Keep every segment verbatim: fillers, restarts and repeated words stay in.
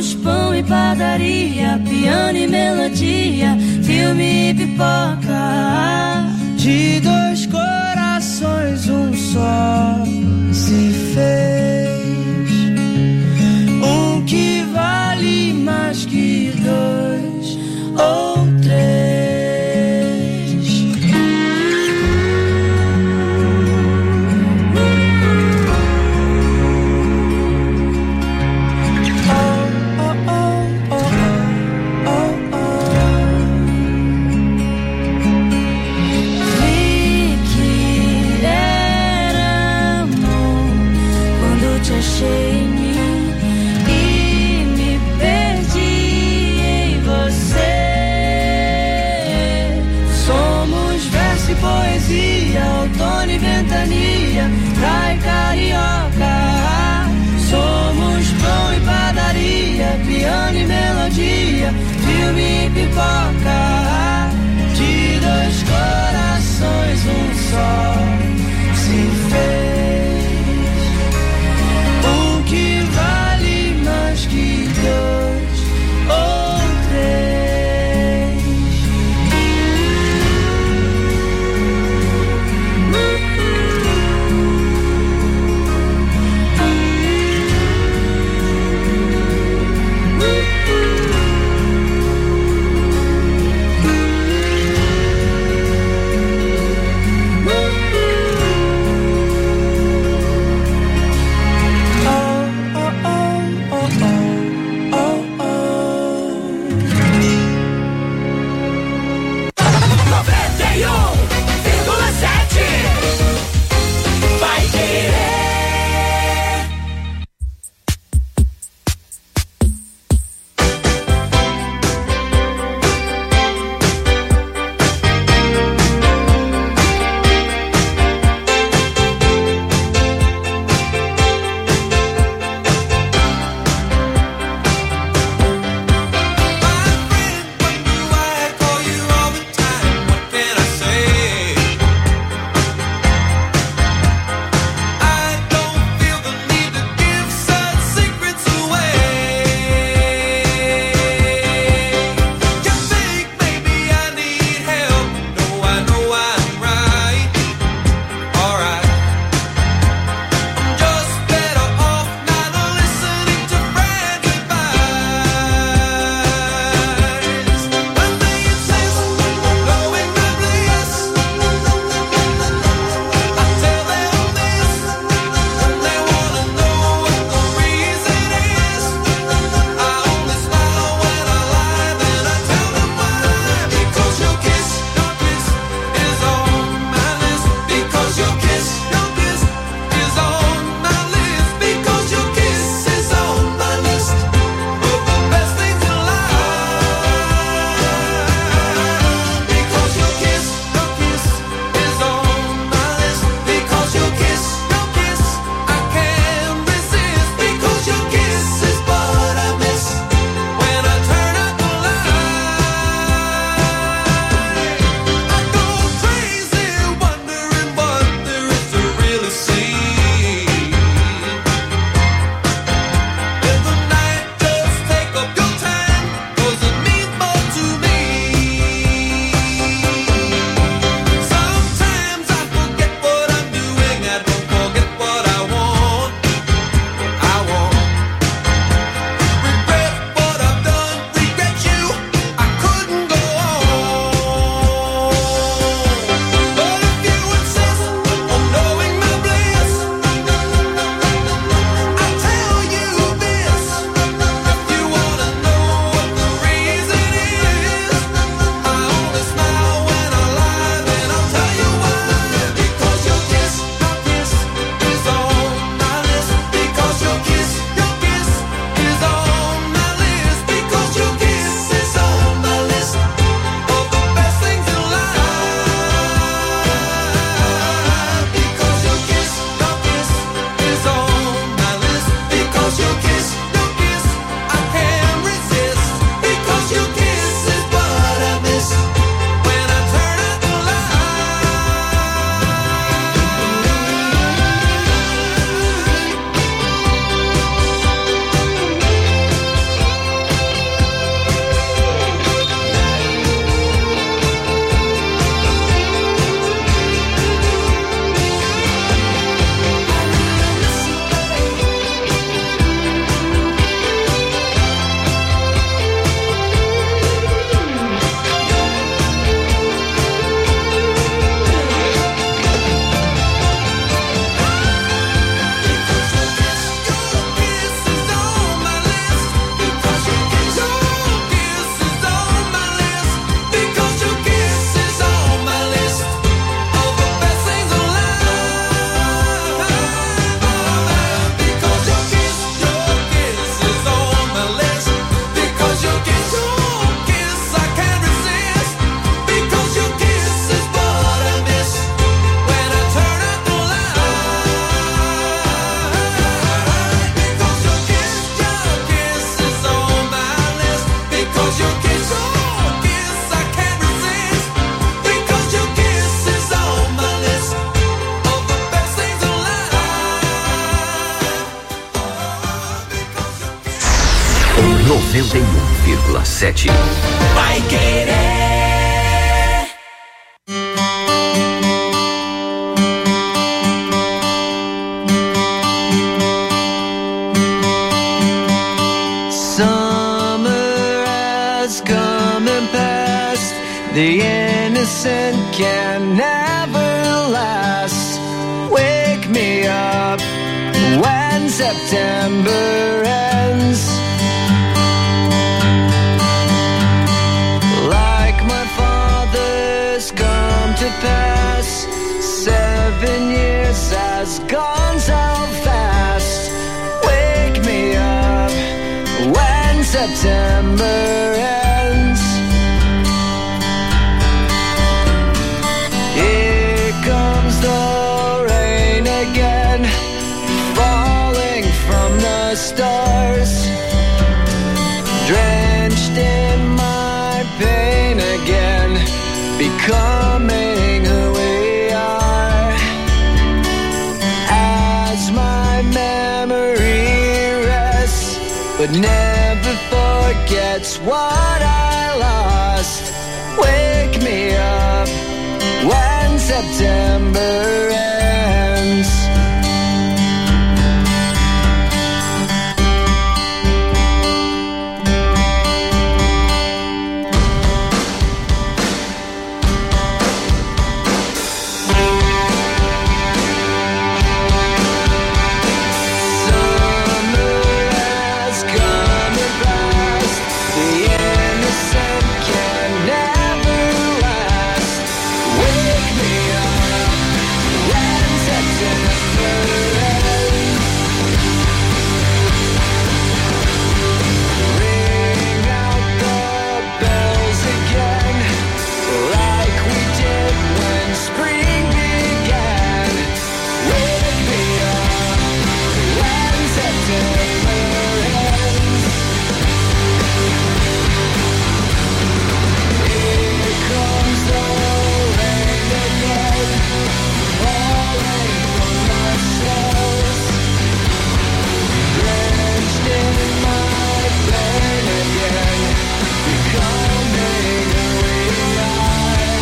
Somos pão e padaria, piano e melodia, filme e pipoca. De dois corações um só se fez, um que vale mais que dois ou três. Achei em mim e me perdi em você. Somos verso e poesia, outono e ventania, praia e carioca. Somos pão e padaria, piano e melodia, filme e pipoca. De dois corações um só se fez, que vale mais que dois ou três. noventa e um vírgula sete. Vai Querer. The innocent can never last. Wake me up when September ends. Like my father's come to pass. Seven years has gone so fast. Wake me up when September ends. The rain again, falling from the stars, drenched in my pain again, becoming who we are. As my memory rests, but never forgets what I lost. Wake me up when September ends. Summer has come and passed. The innocent can never last. Wake me up when September ends. Ring out the bells again, like we did when spring began. Wake me up when September ends. Here comes the rain again, falling from the stars, drenched in my pain again, becoming who we are.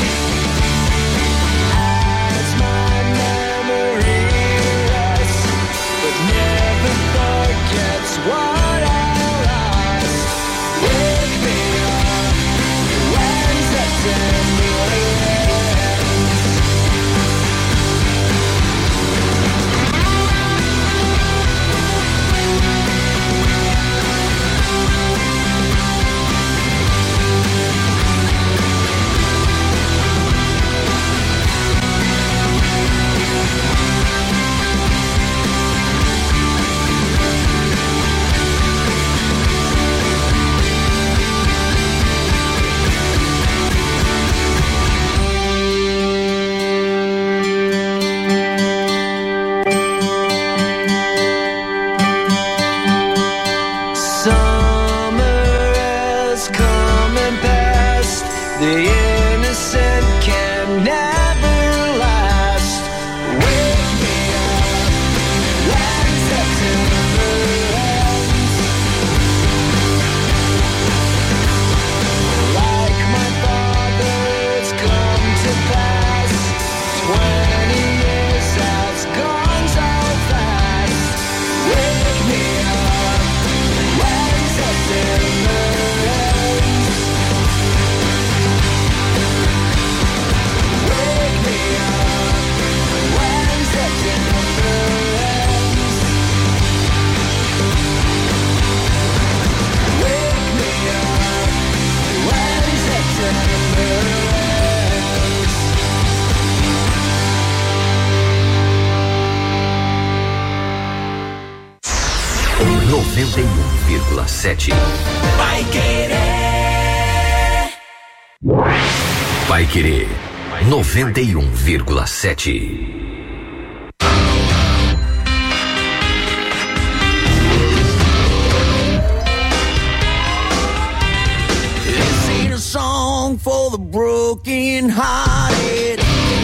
As my memory rests, but never forgets what I lost. Wake me up when September ends. Summer has come and passed. The innocent can never last. Wake me up when September ends. Like my father's come to pass. Twenty years has gone so fast. Wake me up when September ends. Wake me up when September ends. Wake me up when September ends. noventa e um vírgula sete. Vai Querer. Vai Querer noventa e um vírgula sete. This ain't a song for the broken hearted.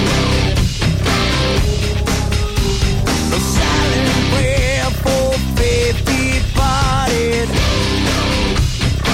A silent prayer for faith departed.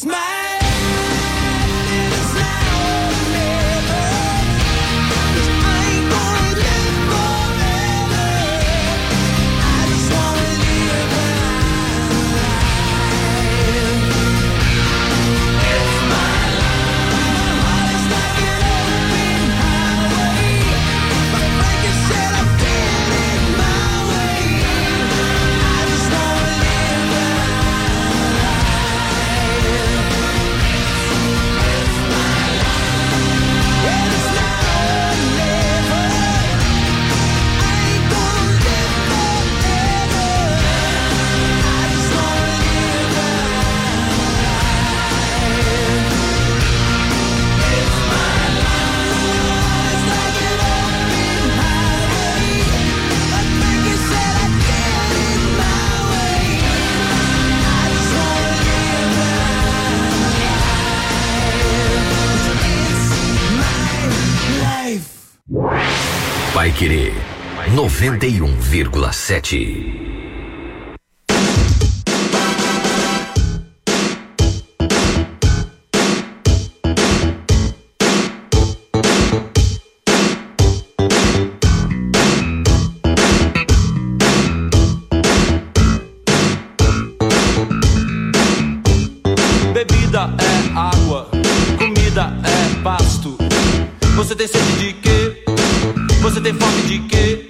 It's my life, it's now or never. 'Cause I ain't gonna live forever. I just wanna live my life. It's my life. My heart is like an open highway. My breaker said I did it my way. I just wanna live my life. It's my life. It's now or never. I ain't gonna live forever. I just wanna live my life. It's my life. It's like an open highway. My breaker said I did it my way. I just wanna live my life. It's my life. Paiquerê noventa e um vírgula sete. Bebida é água, comida é pasto. Você tem sede de quê? Você tem fome de quê?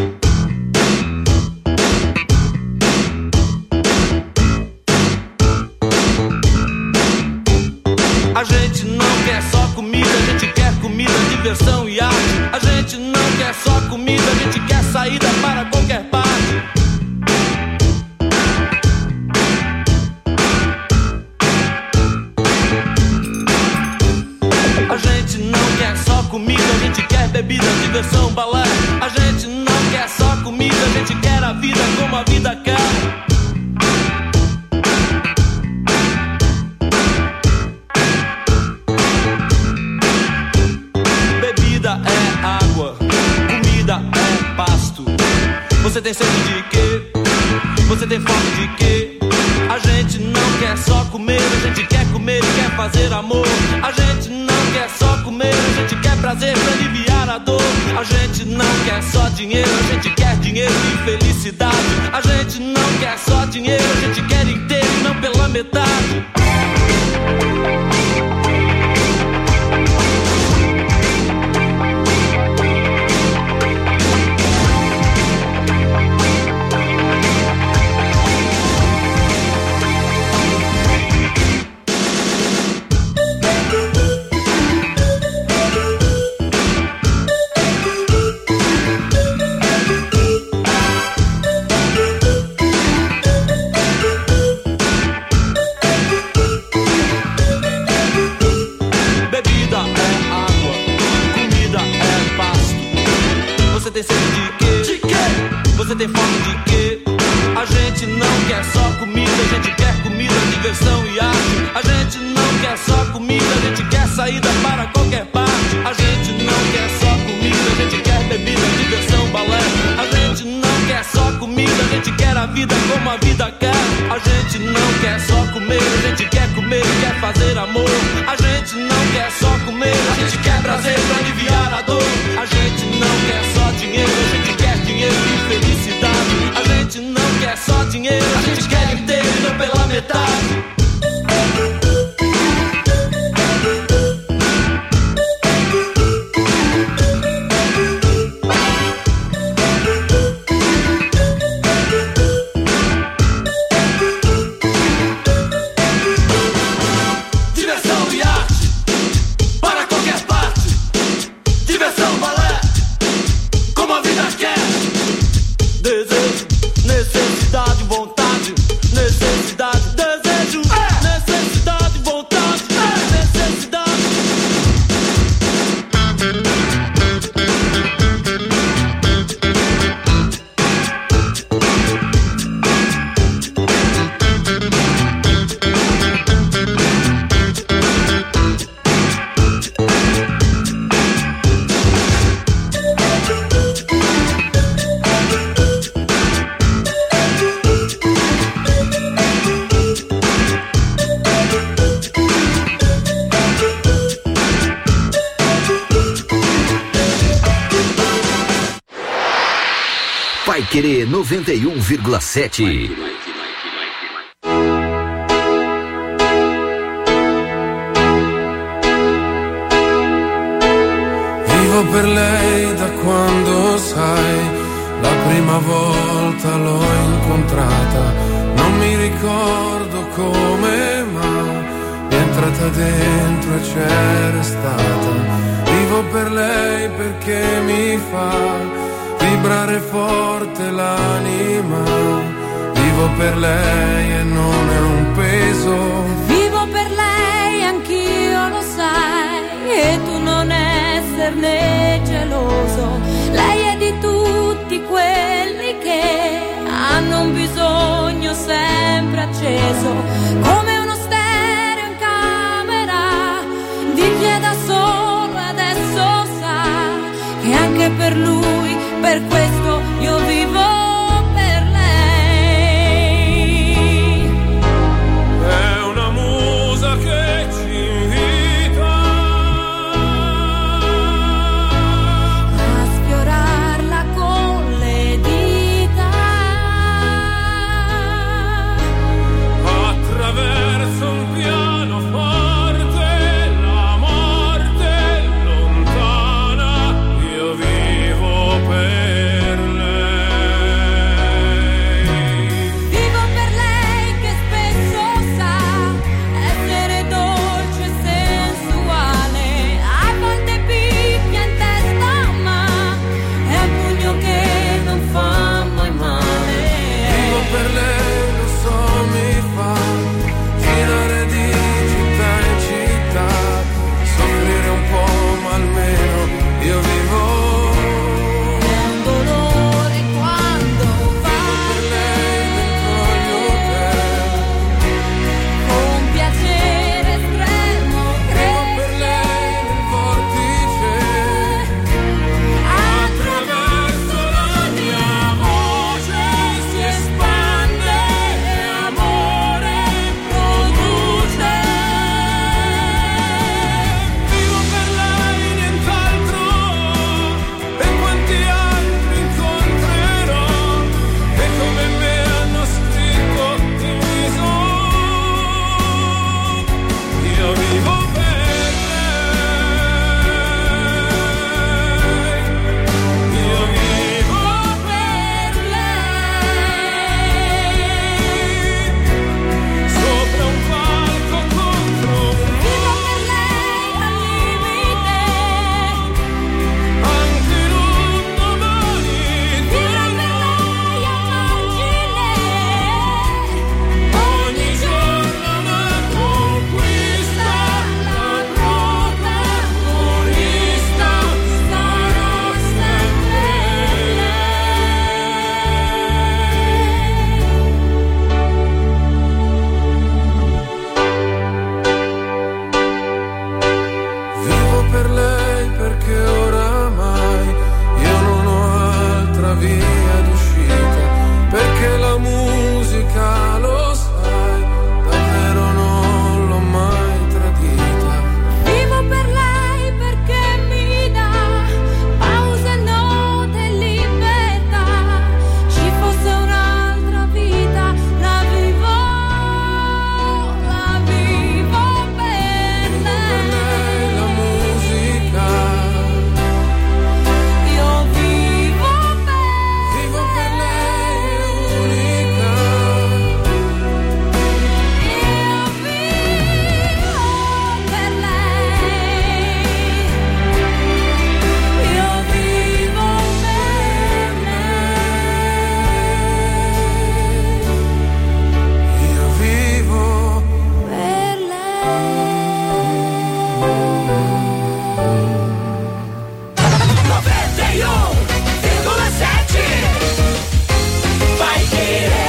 A gente não quer só comida, a gente quer comida, diversão e arte. A gente não quer só comida, a gente quer saída para qualquer parte. A gente não quer só comida, a gente quer bebida, diversão, balé. A gente não quer só comida, a gente quer a vida como a vida quer. Bebida é água, comida é pasto. Você tem sede de quê? Você tem fome de quê? A gente não quer só comer, a gente quer comer e quer fazer amor. A gente não quer só comer, a gente quer prazer pra aliviar a dor. A gente não quer só dinheiro, a gente quer dinheiro e felicidade. A gente não quer só dinheiro, a gente quer inteiro e não pela metade. Você tem fome de quê? A gente não quer só comida, a gente quer comida, diversão e arte. A gente não quer só comida, a gente quer saída para qualquer parte. A gente não quer só comida, a gente quer bebida, diversão, balé. A gente não quer só comida, a gente quer a vida como a vida quer. A gente não quer só comer, a gente quer comer e quer fazer amor. A gente não quer só comer, a gente quer prazer pra aliviar a dor. A gente não quer só dinheiro, a gente quer dinheiro e felicidade. A gente não quer só dinheiro, a gente quer inteiro e não pela metade. Querer noventa e um vírgula sete. Vivo per lei da quando, sai, la prima volta l'ho incontrata. Non mi ricordo come, ma è entrata dentro e c'è restata. Vivo per lei perché mi fa vibrare forte l'anima. Vivo per lei e non è un peso. Vivo per lei, anch'io lo sai, e tu non esserne geloso. Lei è di tutti quelli che hanno un bisogno sempre acceso, come uno stereo in camera di chi è da solo e adesso sa che anche per lui, per questo io vivo per lei. È una musa che ci invita A sfiorarla con le dita attraverso un pianoforte, la morte è lontana. Io vivo per lei. Vivo per lei che spesso sa essere dolce e sensuale. A volte picchia in testa, ma è un pugno che non fa mai male. Vivo per lei, lo so, mi fa girare di città in città, soffrire un po', ma almeno io vivo. È un dolore quando va Per lei dentro gli hotel, con piacere estremo. vivo per lei nel vortice, attraverso la mia voce si espande e amore produce. Vivo per lei, nient'altro, e quanti altri incontrerò che come me hanno scritto in viso. Io vivo per lei, io vivo per lei, sopra un palco contro un Vivo per lei al limite. anche in un domani. Vivo per lei a margine. Ogni giorno una conquista, la protagonista sarò sempre lei. Vivo per lei perché oramai io non ho altra via d'uscita, perché la musica, lo sai, davvero non l'ho mai tradita. Vivo per lei perché mi dà pause, note e libertà. Ci fosse un'altra vita, la vivo, la vivo per Per lei lei. la musica, Io vivo per vivo per lei è unica. Io vivo per lei. Io vivo per lei. Io vivo Per noventa e um vírgula sete. Vai querer.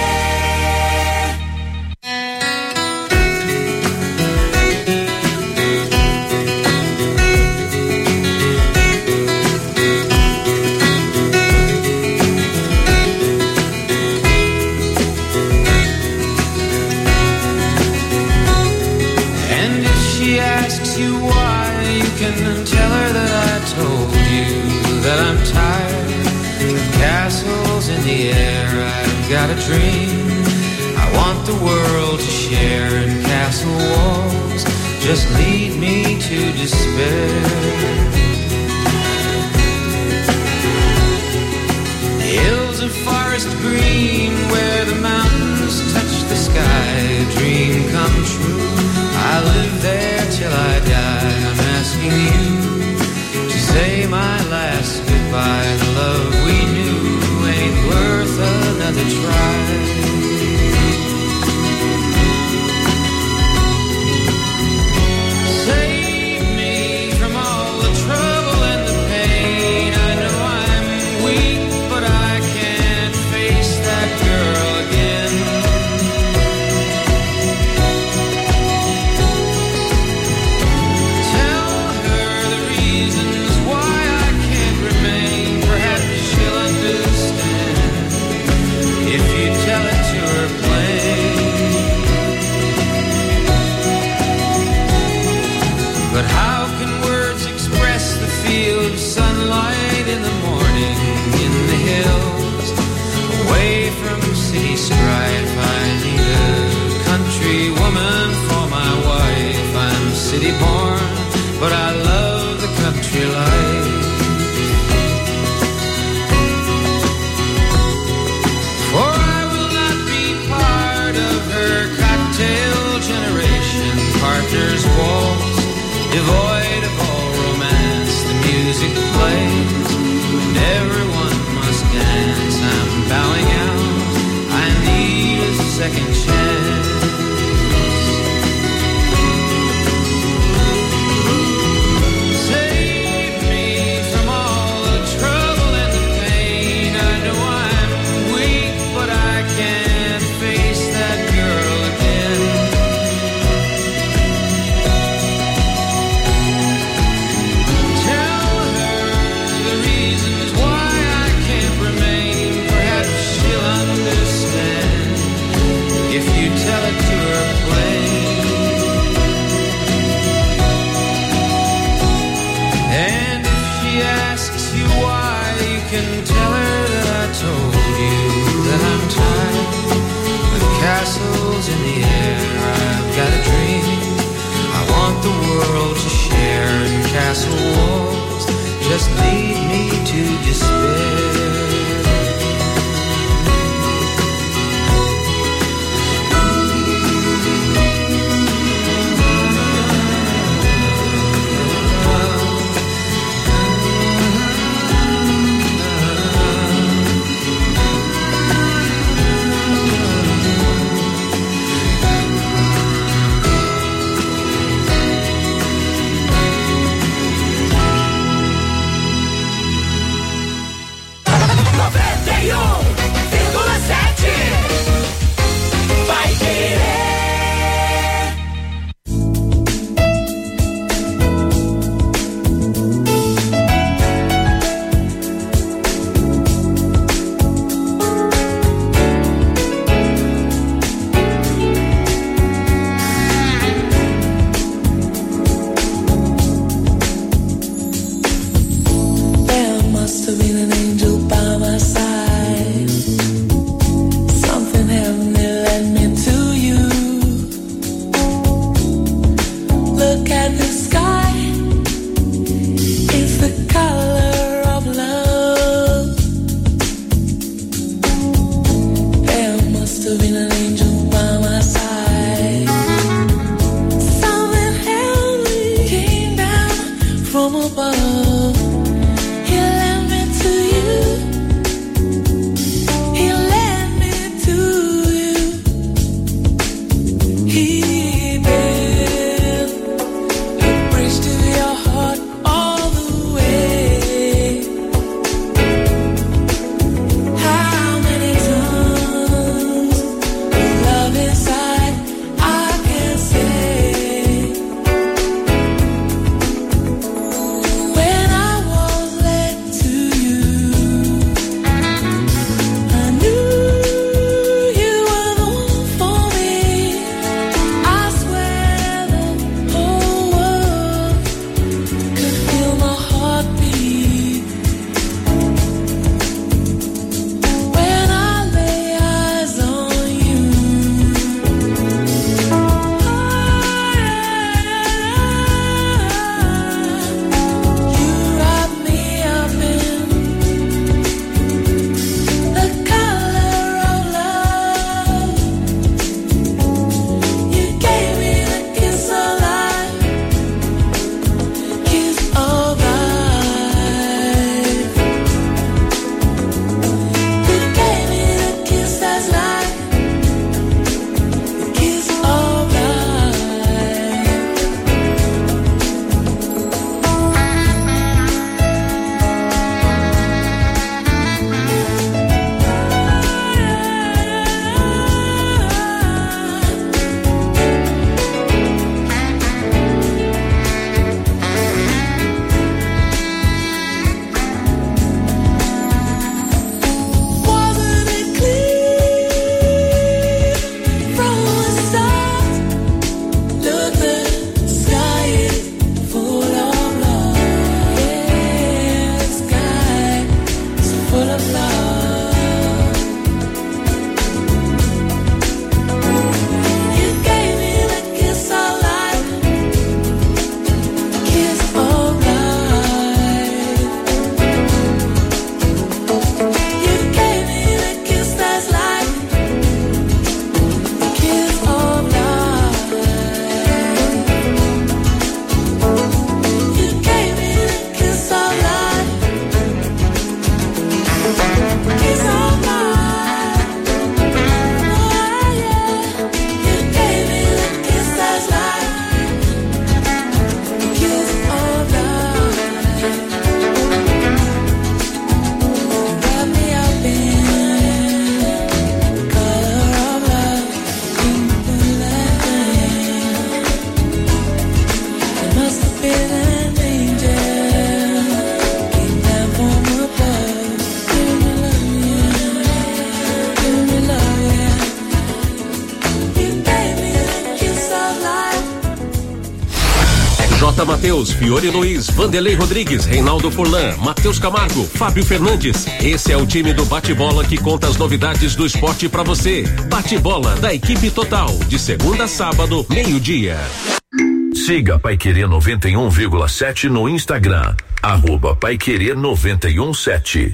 And if she asks you why, you can tell her that I told you that I'm tired of castles in the air. I've got a dream I want the world to share, and castle walls just lead me to despair. The hills of forest green where the mountains touch the sky, dream come true. I live there till I die. I'm asking you to say my last goodbye. The love we knew ain't worth another try. City born, but I love the country life. For I will not be part of her cocktail generation. Partners waltz, devoid of all romance. The music plays, and everyone must dance. I'm bowing out, I need a second chance. Castles in the air, I've got a dream I want the world to share, and castle walls just lead me to despair. When I J. Matheus, Fiore Luiz, Vanderlei Rodrigues, Reinaldo Furlan, Matheus Camargo, Fábio Fernandes. Esse é o time do Bate-Bola que conta as novidades do esporte pra você. Bate-Bola da equipe total, de segunda a sábado, meio-dia. Siga Paiquerê noventa e um vírgula sete no Instagram, arroba Paiquerê noventa e um sete.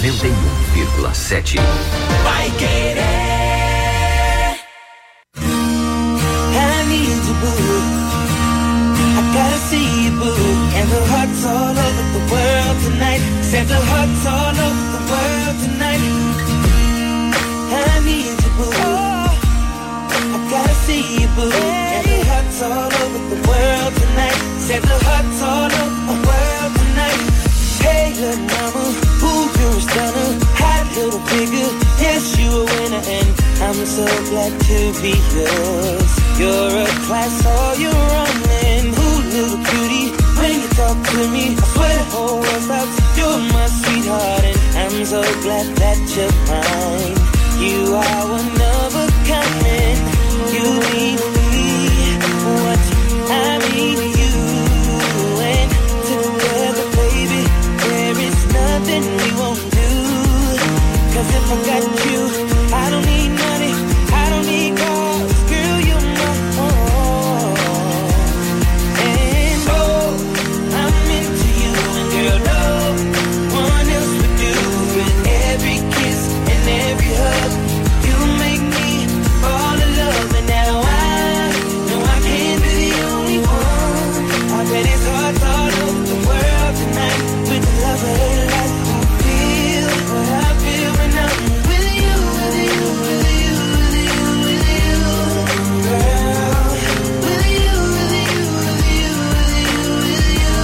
noventa e um vírgula sete. Vai querer. I need you, boo. I gotta see you, boo. And the hearts all over the world tonight. Said the hearts all over the world tonight. I need you, boo. Oh, I gotta see you, boo. And the hearts all over the world tonight. Said the hearts all over the world tonight. Hey, little mama, ooh, you're a stunner. Hot little figure, yes, you a winner. And I'm so glad to be yours. You're a class all your own. And ooh, little cutie, when you talk to me, I swear the whole world stops. You're my sweetheart, and I'm so glad that you're mine. You are one of a kind. You mean me what I mean to you. And together, baby, there is nothing we won't do. Cause if I got you, I don't need money, I don't need cars. Girl, you're my own. And oh, I'm into you. And girl, no one else would do. With every kiss and every hug, you make me fall in love. And now I know I can't be the only one. I bet it's hard all over the world tonight. With the love of their life, I feel what I feel when I'm with you, with you, with you, with you, with you, girl. With you, with you, with you, with you, with you.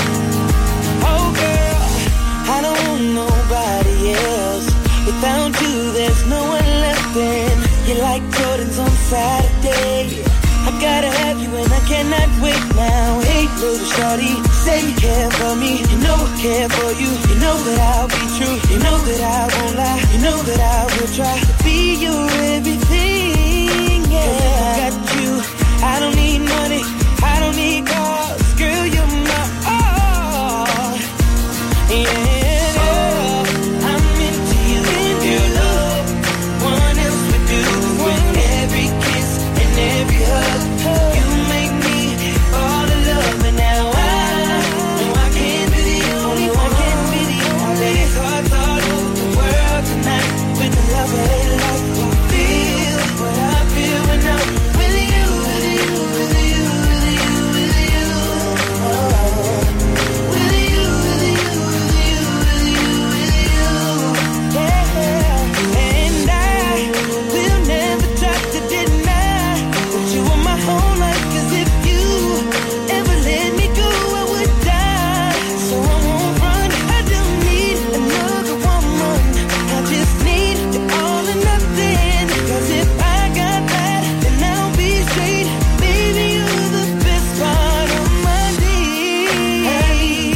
Oh girl, I don't want nobody else. Without you, there's no one left. And you're like Jordans on Saturday. I gotta have you and I cannot wait now. Hey, little shorty, say you care for me. You know I care for you. You know that I'll be true. You know that I won't lie. You know that I will try to be your everything. Yeah, 'cause if I got you, I don't need money, I don't need cars. Girl, you're my all. Yeah, I'm into you. And your love, one else would do. With every kiss and every hug, you make me fall in love. And now I know I can't be the only one. Can't be the only. It's hearts all over the world tonight. With the love of their life, who feel what I feel when I'm with you, with you, with you, with you, with you. Oh, with you, with you, with you, with you, with you. Yeah, and I will never try to deny that you are my whole life. 'Cause if you ever let me go, I would die. So I won't run. I don't need another woman. I just need you all or nothing. 'Cause if I got that, then I'll be straight. Baby, you're the best part of my day.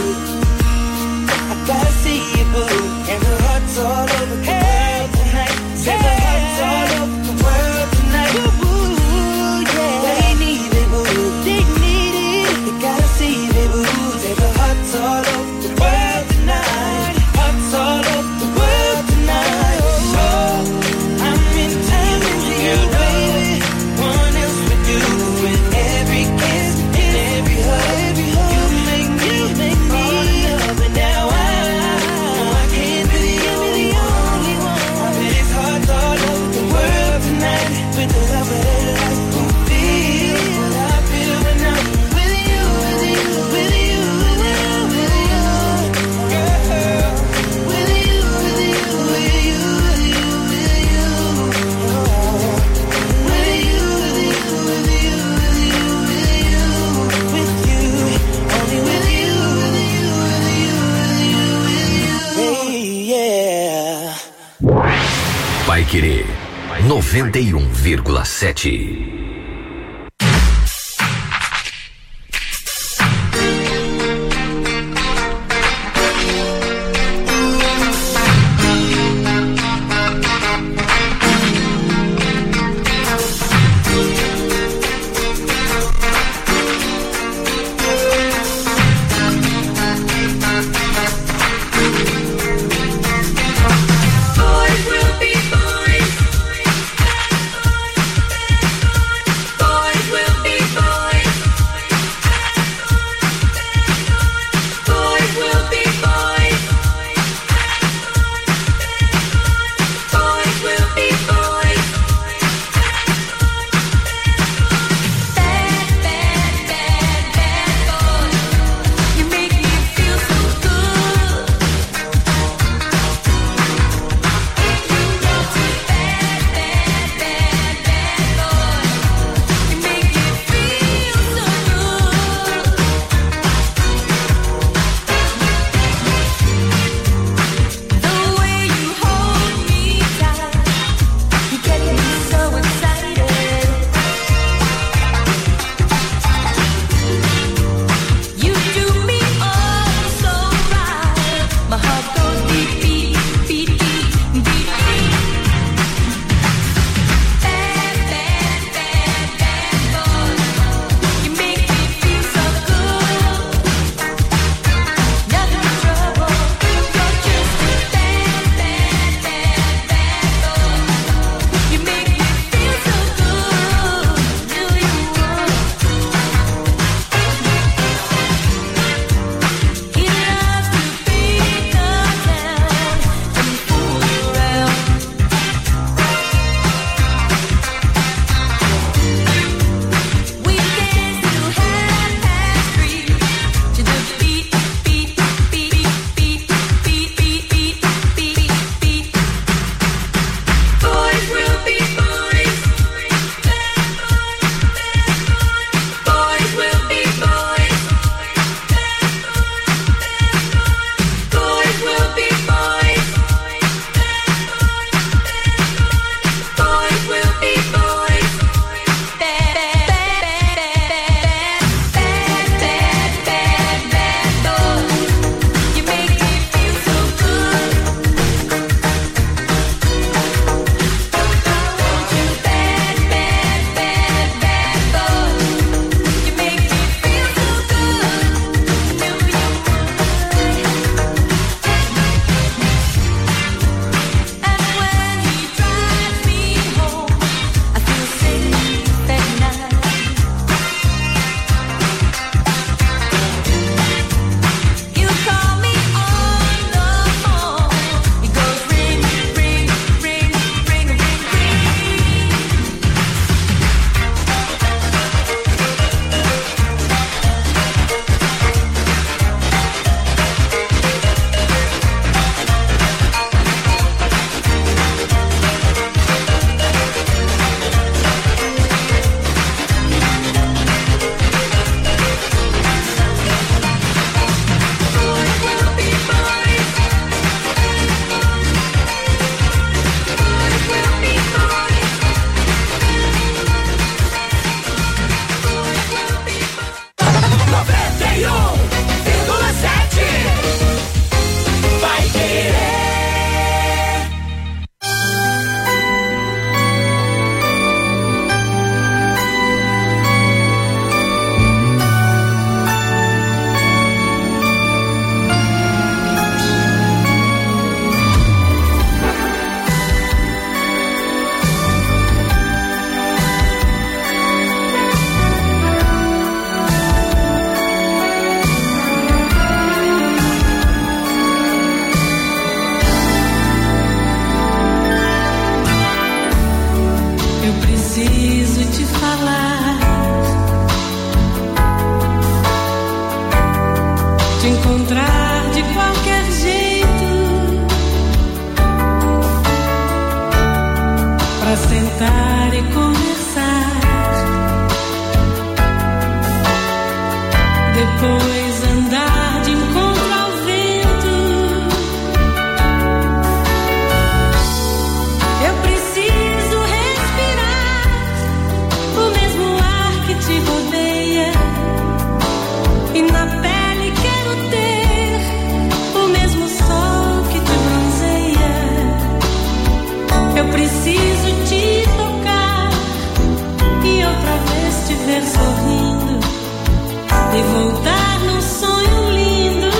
I gotta see you, boo. And the hearts all over the world tonight. Say the hearts all over the world tonight. Ooh, yeah. They need it, boo. They need it. They gotta see it, boo. Say the hearts all over the world tonight. Hearts all over the world tonight. Oh, I'm into you, baby. One else would do. With every kiss and every hug, you make me fall in love. And now I know I can't be the only one. I bet it's hard all over the world tonight. With the love of their life, who feel what I feel when I'm with you, with you, with you, with you, with you, girl. With you, with you, with you, with you, with you. Oh, with you, with you, with you, with you, with you, with you. Only with you, with you, with you, with you, with you. Hey, yeah. Vai Querer noventa e um vírgula sete. Boys will be boys. pra sentar e conversar. Depois andar de encontro ao vento. Eu preciso respirar o mesmo ar que te rodeia, e na pele quero ter o mesmo sol que te bronzeia. Eu preciso te tocar e outra vez te ver sorrindo e voltar num sonho lindo.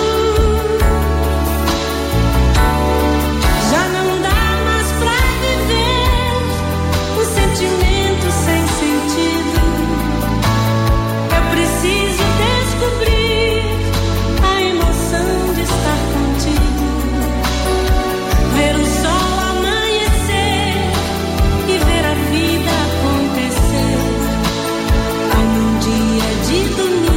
Já não dá mais pra viver um sentimento sem sentido. Eu preciso descobrir a emoção de estar contigo, ver o sol amanhecer e ver a vida acontecer como um dia de domingo.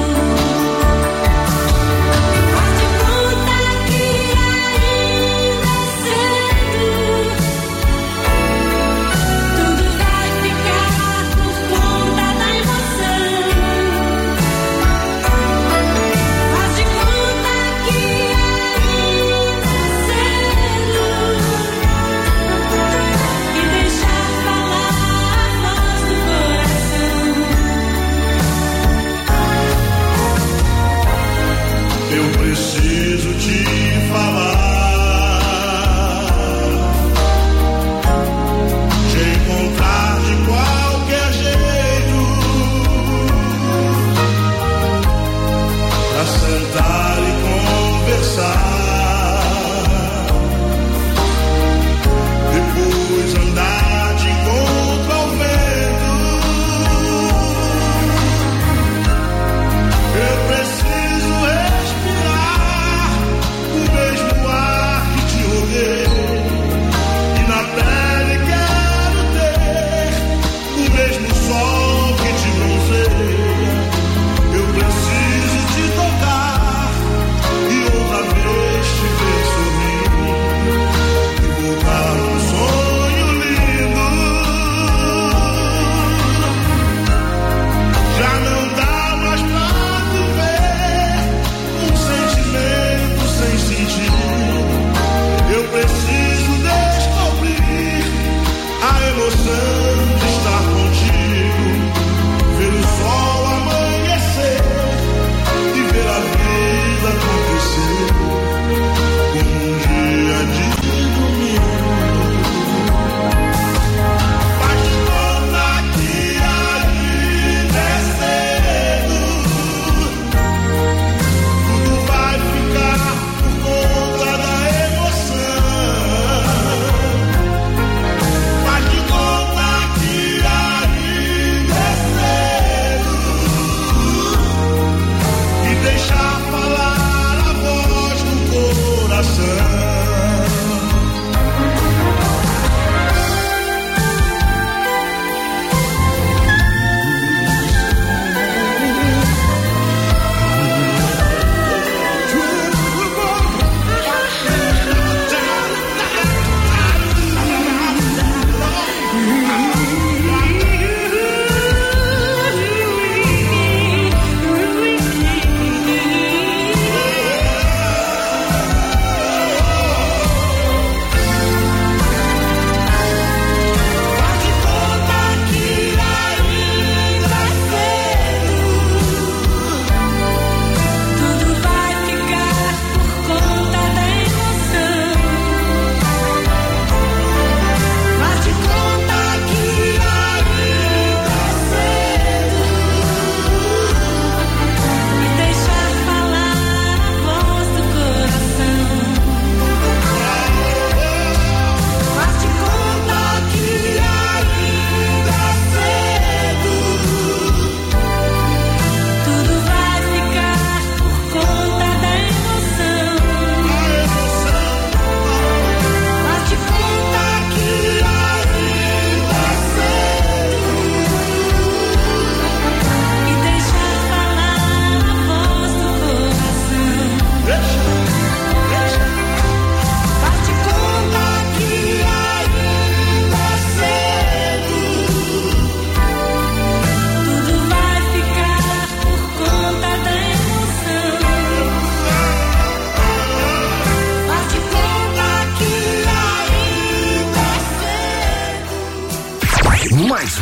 Preciso te falar, te encontrar de qualquer jeito, pra sentar e conversar, depois andar de encontro ao vento. Eu preciso respirar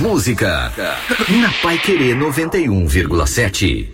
música. Na Paiquerê noventa e um vírgula sete.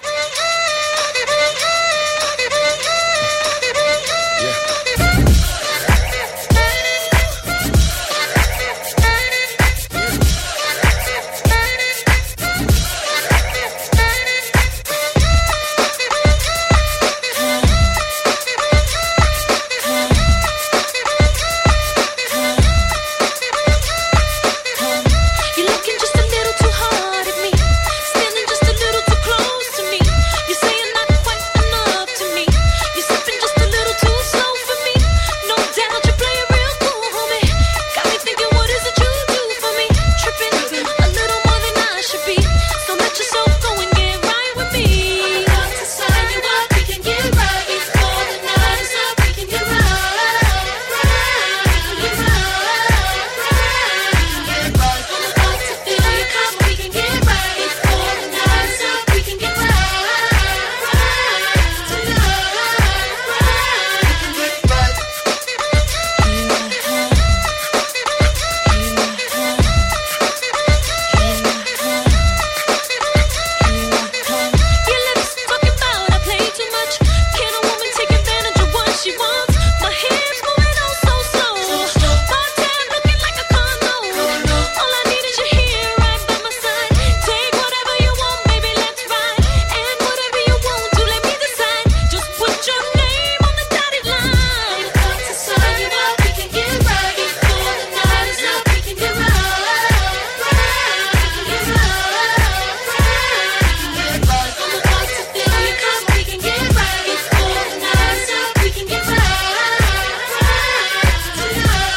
You're looking just a little too hard at me, standing just a little too close to me. You say you're not quite enough to me. You're sipping just a little too slow for me. No doubt you play it real cool, homie. Got me thinking, what is it you do for me? Tripping a little more than I should be. So let yourself go and get right with me. I'm about to sign you up, we can get right before the night is up. We can get right, right, we can get right, right, right. I'm about to fill your cup, we can get right before the night is up. We can get right, right, tonight, right, we can get right. Your lips talking about I play too much. Can a woman take advantage of what she wants? My hips moving on so slow. Bartend looking like a condo. All I need is you here right by my side. Take whatever you want, baby, let's ride. And whatever you want to, let me decide. Just put your name on the dotted line. About to sign you up, we can get right before the night is up. We can get right, right, we can get right, right, right. I'm about to fill your cup, we can get right before the night is up. We can get right, right, tonight,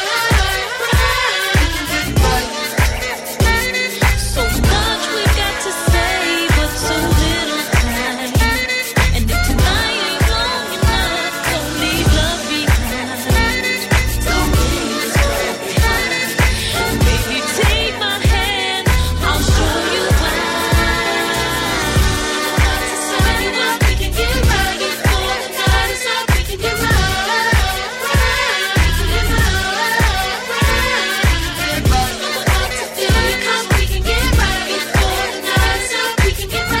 right, we can get right. So much we got to say, but so little time. And if tonight ain't long enough, don't leave love behind. Don't leave love behind. Baby, take my hand, I'll show you why. About to sign you up, we can get right before the night is up. We can get right, right, we can get right, right, right. I'm about to fill your cup, we can get right before the night is up. We can get right, right,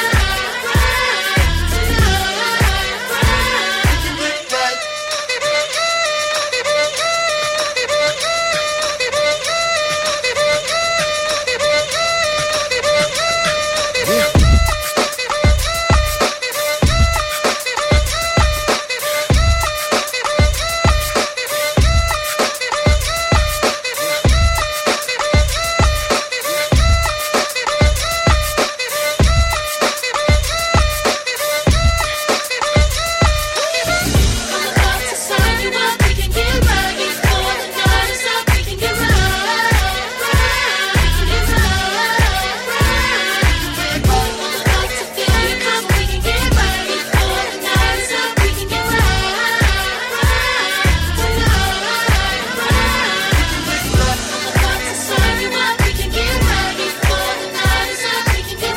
I'm about to sign you up, we can get right before the night is up. We can get right, right, we can get right, right, right. I'm about to fill your cup, we can get right before the night is up. We can get right, right, tonight, right. I'm about to sign you up, we can get right before the night is up. We can get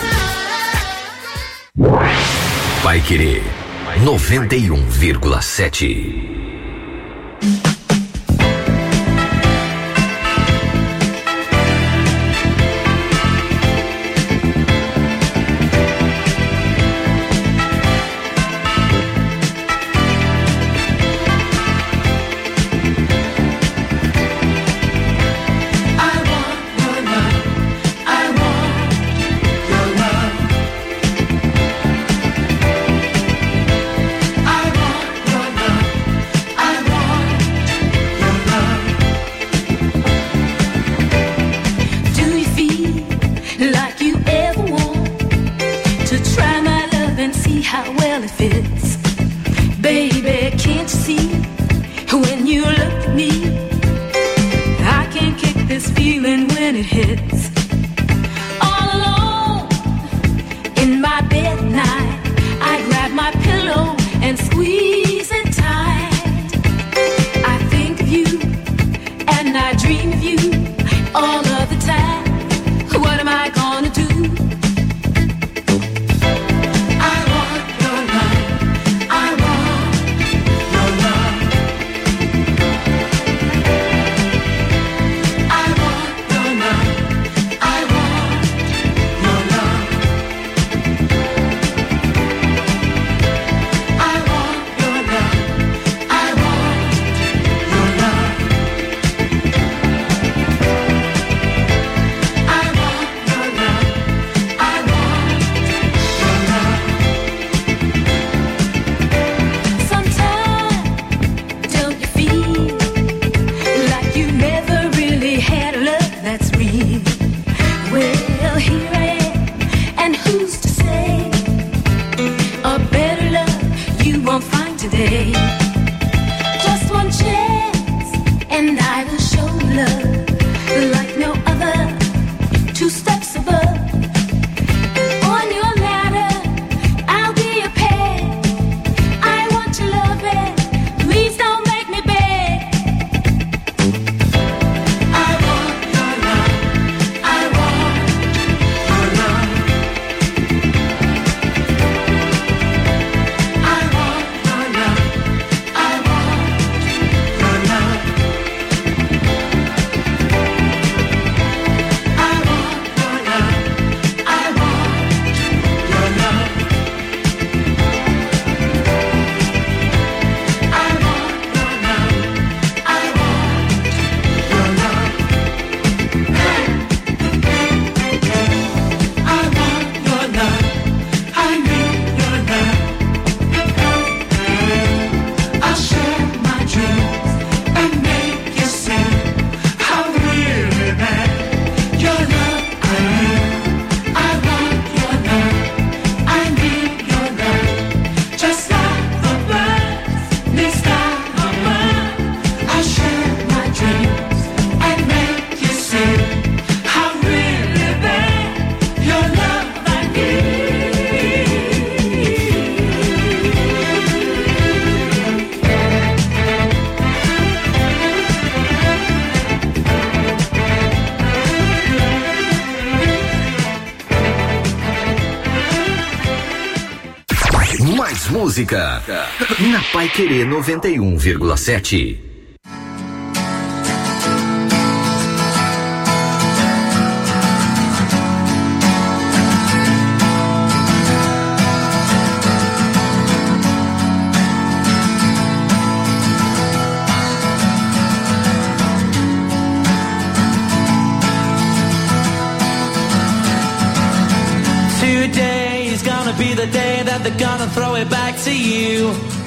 right. Paiquerê noventa e um vírgula sete. I want your love. I want your love. I want your love. I want your love. Do you feel like you ever want to try my love and see how well it fits? Baby, can't you see when you look at me? I can't kick this feeling when it hits. All alone in my bed at night, I grab my pillow and squeeze it tight. I think of you and I dream of you all of the time. What am I gonna do? I want your love. I want your love. day. Just one chance, and I will show love like no other. Two steps above. On your ladder, I'll be a pet. I want to love it. Please don't make me beg. I want your love. I want your love. I want your love. I want your love. I want your love. I want your love. I want your love. I want your love. Hey. I want your love. I need your love. I'll share my dreams and make you see how really bad your love I need. I want your love. I need your love. Just like the birds need sky above. I'll share my dreams and make you see how really bad your love I need. Mais música na Paiquerê noventa e um vírgula sete. Today is gonna be the day that they're gonna throw it back to you.